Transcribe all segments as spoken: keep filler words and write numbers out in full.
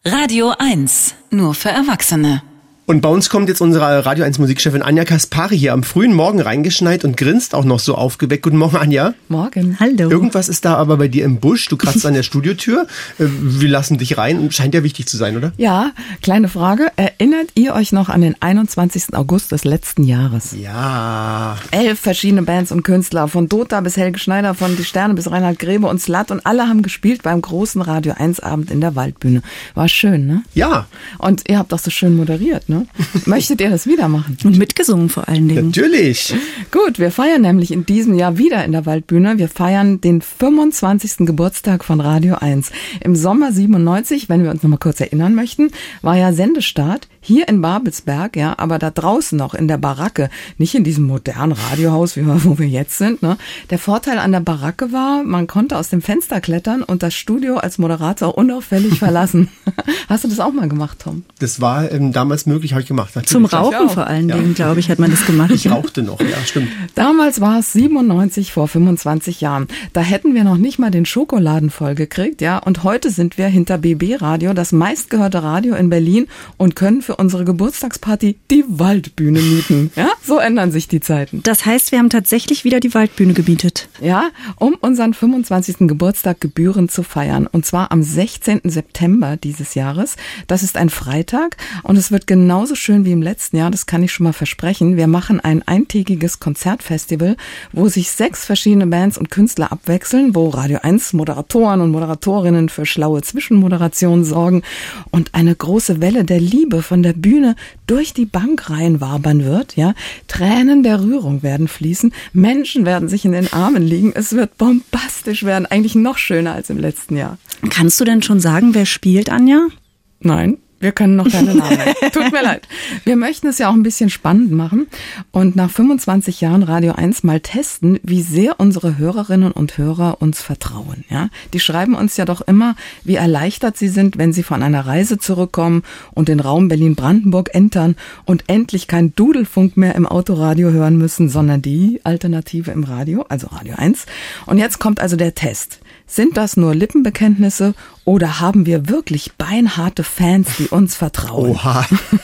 Radio eins, nur für Erwachsene. Und bei uns kommt jetzt unsere Radio eins Musikchefin Anja Kaspari hier am frühen Morgen reingeschneit und grinst auch noch so aufgeweckt. Guten Morgen, Anja. Morgen. Hallo. Irgendwas ist da aber bei dir im Busch. Du kratzt an der Studiotür. Wir lassen dich rein. Scheint ja wichtig zu sein, oder? Ja, kleine Frage. Erinnert ihr euch noch an den einundzwanzigsten August des letzten Jahres? Ja. Elf verschiedene Bands und Künstler, von Dota bis Helge Schneider, von Die Sterne bis Reinhard Grebe und Slat, und alle haben gespielt beim großen Radio eins Abend in der Waldbühne. War schön, ne? Ja. Und ihr habt doch so schön moderiert, ne? Möchtet ihr das wieder machen? Und mitgesungen vor allen Dingen. Natürlich. Gut, wir feiern nämlich in diesem Jahr wieder in der Waldbühne. Wir feiern den fünfundzwanzigsten Geburtstag von Radio eins. Im Sommer siebenundneunzig, wenn wir uns noch mal kurz erinnern möchten, war ja Sendestart hier in Babelsberg, ja, aber da draußen noch in der Baracke, nicht in diesem modernen Radiohaus, wie wir, wo wir jetzt sind, ne? Der Vorteil an der Baracke war, man konnte aus dem Fenster klettern und das Studio als Moderator unauffällig verlassen. Hast du das auch mal gemacht, Tom? Das war ähm, damals möglich, habe ich gemacht. Natürlich. Zum Rauchen vor allen Dingen, ja. glaube ich, hat man das gemacht. Ich rauchte noch, ja, stimmt. Damals war es siebenundneunzig, vor fünfundzwanzig Jahren. Da hätten wir noch nicht mal den Schokoladen voll gekriegt, ja. Und heute sind wir hinter B B Radio, das meistgehörte Radio in Berlin, und können für unsere Geburtstagsparty die Waldbühne mieten. Ja, so ändern sich die Zeiten. Das heißt, wir haben tatsächlich wieder die Waldbühne gemietet. Ja, um unseren fünfundzwanzigsten Geburtstag gebührend zu feiern. Und zwar am sechzehnten September dieses Jahres. Das ist ein Freitag und es wird genauso schön wie im letzten Jahr, das kann ich schon mal versprechen. Wir machen ein eintägiges Konzertfestival, wo sich sechs verschiedene Bands und Künstler abwechseln, wo Radio eins Moderatoren und Moderatorinnen für schlaue Zwischenmoderationen sorgen und eine große Welle der Liebe von der Bühne durch die Bankreihen wabern wird. Ja, Tränen der Rührung werden fließen, Menschen werden sich in den Armen liegen, es wird bombastisch werden, eigentlich noch schöner als im letzten Jahr. Kannst du denn schon sagen, wer spielt, Anja? Nein. Wir können noch keine Namen nennen. Tut mir leid. Wir möchten es ja auch ein bisschen spannend machen und nach fünfundzwanzig Jahren Radio eins mal testen, wie sehr unsere Hörerinnen und Hörer uns vertrauen. Ja, die schreiben uns ja doch immer, wie erleichtert sie sind, wenn sie von einer Reise zurückkommen und den Raum Berlin-Brandenburg entern und endlich kein Dudelfunk mehr im Autoradio hören müssen, sondern die Alternative im Radio, also Radio eins. Und jetzt kommt also der Test. Sind das nur Lippenbekenntnisse oder haben wir wirklich beinharte Fans, die uns vertrauen? Oha.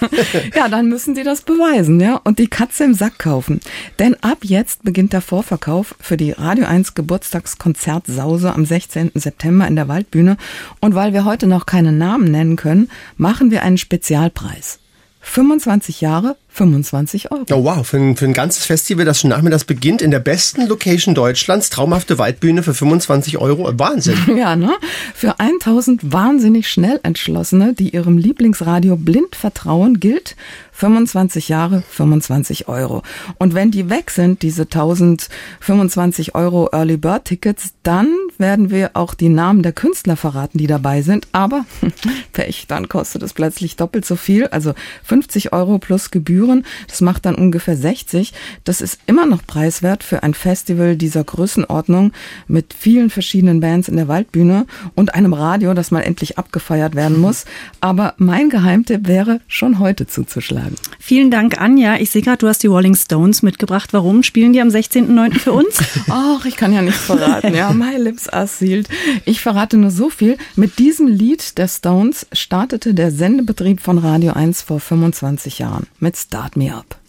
Ja, dann müssen die das beweisen, ja, und die Katze im Sack kaufen. Denn ab jetzt beginnt der Vorverkauf für die Radio eins Geburtstagskonzertsause am sechzehnten September in der Waldbühne. Und weil wir heute noch keine Namen nennen können, machen wir einen Spezialpreis. fünfundzwanzig Jahre, fünfundzwanzig Euro. Oh wow, für ein, für ein ganzes Festival, das schon nachmittags beginnt, in der besten Location Deutschlands, traumhafte Waldbühne für fünfundzwanzig Euro. Wahnsinn. Ja, ne? Für tausend wahnsinnig schnell Entschlossene, die ihrem Lieblingsradio blind vertrauen, gilt fünfundzwanzig Jahre, fünfundzwanzig Euro. Und wenn die weg sind, diese tausendfünfundzwanzig Euro Early Bird Tickets, dann werden wir auch die Namen der Künstler verraten, die dabei sind. Aber Pech, dann kostet es plötzlich doppelt so viel, also fünfzig Euro plus Gebühren. Das macht dann ungefähr sechzig. Das ist immer noch preiswert für ein Festival dieser Größenordnung mit vielen verschiedenen Bands in der Waldbühne und einem Radio, das mal endlich abgefeiert werden muss. Aber mein Geheimtipp wäre, schon heute zuzuschlagen. Vielen Dank, Anja. Ich sehe gerade, du hast die Rolling Stones mitgebracht. Warum spielen die am sechzehnten neunten für uns? Ach, ich kann ja nichts verraten. Ja, my lips are sealed. Ich verrate nur so viel. Mit diesem Lied der Stones startete der Sendebetrieb von Radio eins vor fünfundzwanzig Jahren mit Start Me Up.